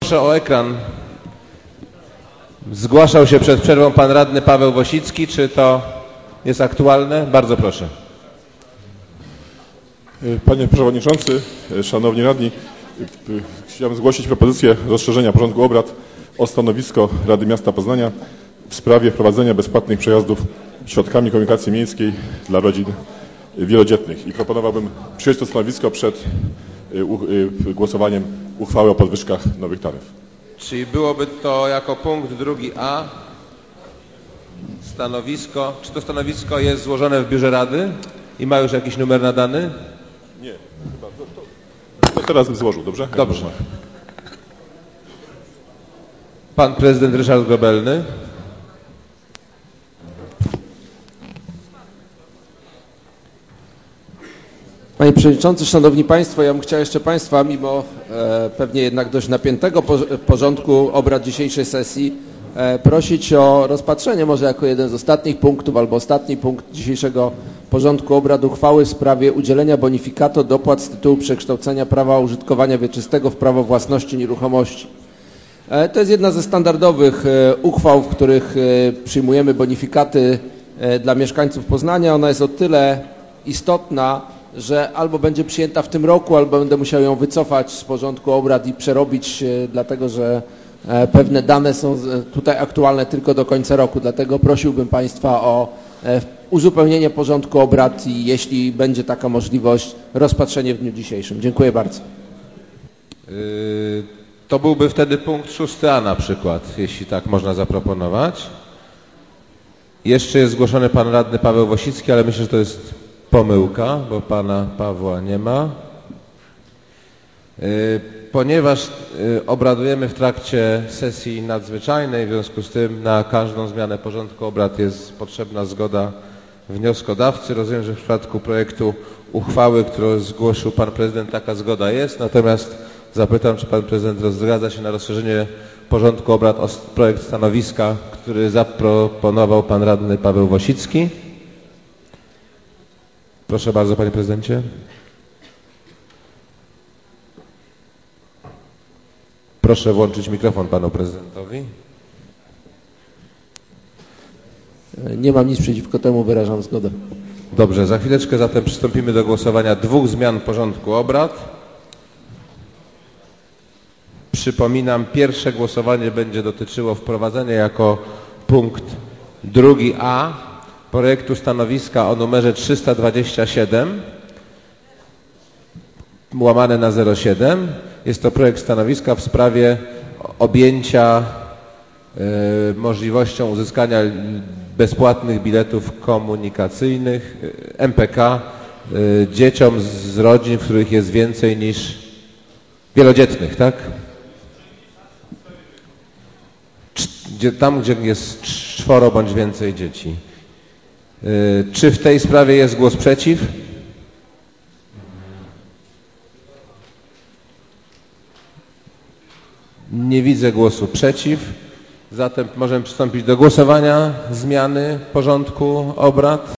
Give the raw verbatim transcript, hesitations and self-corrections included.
Proszę o ekran. Zgłaszał się przed przerwą pan radny Paweł Wosicki. Czy to jest aktualne? Bardzo proszę. Panie Przewodniczący, Szanowni Radni, chciałem zgłosić propozycję rozszerzenia porządku obrad o stanowisko Rady Miasta Poznania w sprawie wprowadzenia bezpłatnych przejazdów środkami komunikacji miejskiej dla rodzin wielodzietnych i proponowałbym przyjąć to stanowisko przed głosowaniem uchwały o podwyżkach nowych taryf. Czyli byłoby to jako punkt drugi A stanowisko. Czy to stanowisko jest złożone w biurze Rady i ma już jakiś numer nadany? Nie, chyba. To, to, to teraz bym złożył, dobrze? Dobrze. Pan prezydent Ryszard Grobelny. Panie Przewodniczący, Szanowni Państwo, ja bym chciał jeszcze Państwa, mimo e, pewnie jednak dość napiętego po, porządku obrad dzisiejszej sesji, e, prosić o rozpatrzenie może jako jeden z ostatnich punktów albo ostatni punkt dzisiejszego porządku obrad uchwały w sprawie udzielenia bonifikato dopłat z tytułu przekształcenia prawa użytkowania wieczystego w prawo własności nieruchomości. E, to jest jedna ze standardowych e, uchwał, w których e, przyjmujemy bonifikaty e, dla mieszkańców Poznania. Ona jest o tyle istotna, że albo będzie przyjęta w tym roku, albo będę musiał ją wycofać z porządku obrad i przerobić, dlatego że pewne dane są tutaj aktualne tylko do końca roku. Dlatego prosiłbym Państwa o uzupełnienie porządku obrad i jeśli będzie taka możliwość, rozpatrzenie w dniu dzisiejszym. Dziękuję bardzo. To byłby wtedy punkt szósty A na przykład, jeśli tak można zaproponować. Jeszcze jest zgłoszony pan radny Paweł Wosicki, ale myślę, że to jest pomyłka, bo pana Pawła nie ma. Ponieważ obradujemy w trakcie sesji nadzwyczajnej, w związku z tym na każdą zmianę porządku obrad jest potrzebna zgoda wnioskodawcy. Rozumiem, że w przypadku projektu uchwały, którą zgłosił pan prezydent, taka zgoda jest. Natomiast zapytam, czy pan prezydent zgadza się na rozszerzenie porządku obrad o projekt stanowiska, który zaproponował pan radny Paweł Wosicki. Proszę bardzo, panie prezydencie. Proszę włączyć mikrofon panu prezydentowi. Nie mam nic przeciwko temu, wyrażam zgodę. Dobrze, za chwileczkę zatem przystąpimy do głosowania dwóch zmian porządku obrad. Przypominam, pierwsze głosowanie będzie dotyczyło wprowadzenia jako punkt drugi A projektu stanowiska o numerze trzysta dwadzieścia siedem łamane na zero siedem. Jest to projekt stanowiska w sprawie objęcia y, możliwością uzyskania bezpłatnych biletów komunikacyjnych y, M P K y, dzieciom z rodzin, w których jest więcej niż wielodzietnych, tak? Gdzie, tam, gdzie jest czworo bądź więcej dzieci. Czy w tej sprawie jest głos przeciw? Nie widzę głosu przeciw. Zatem możemy przystąpić do głosowania zmiany porządku obrad.